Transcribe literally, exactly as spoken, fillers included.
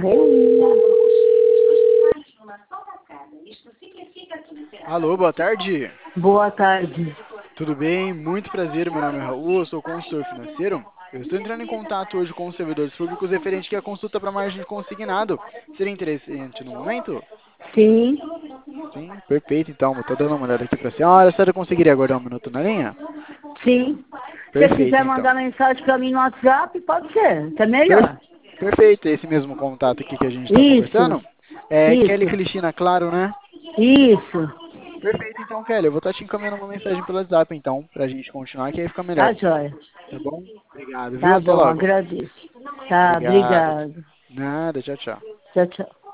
Vem. Alô, boa tarde. Boa tarde. Tudo bem? Muito prazer, meu nome é Raul, eu sou consultor financeiro. Eu estou entrando em contato hoje com os servidores públicos referente que a consulta para margem de consignado. Seria interessante no momento? Sim, Sim, perfeito. Então, estou dando uma olhada aqui para a senhora. A senhora conseguiria aguardar um minuto na linha? sim. Se você Perfeito, quiser então. mandar mensagem para mim no WhatsApp, pode ser. Que é Per- melhor. Perfeito, esse mesmo contato aqui que a gente está Isso, conversando. É Kelly isso, Cristina, claro, né? isso. Perfeito, então, Kelly. Eu vou estar te encaminhando uma mensagem pelo WhatsApp, então, para a gente continuar, que aí fica Tá melhor. jóia. Tá bom? Obrigado, viu? Tá Até bom, logo. agradeço. Tá, Obrigado. obrigado. Nada, tchau, tchau. Tchau, tchau.